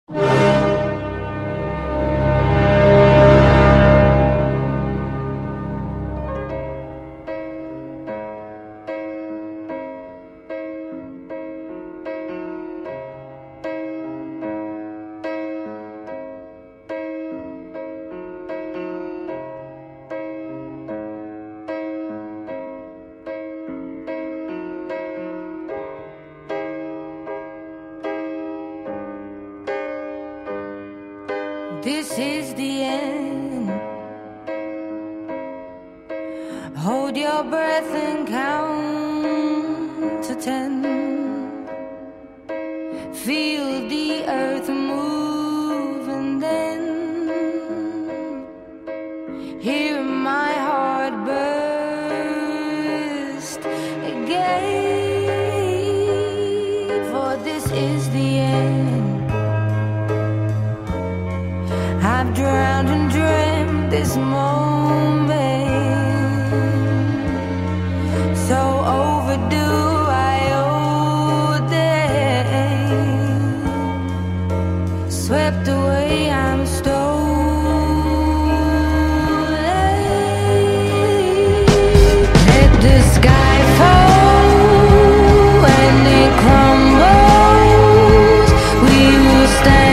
This is the end. Hold your breath and count to 10. Feel the earth move and then hear my heart burst again. For this is the end. I've drowned and dreamt this moment, so overdue I owe them. Swept away, I'm stolen. Let the sky fall when it crumbles. We will stand.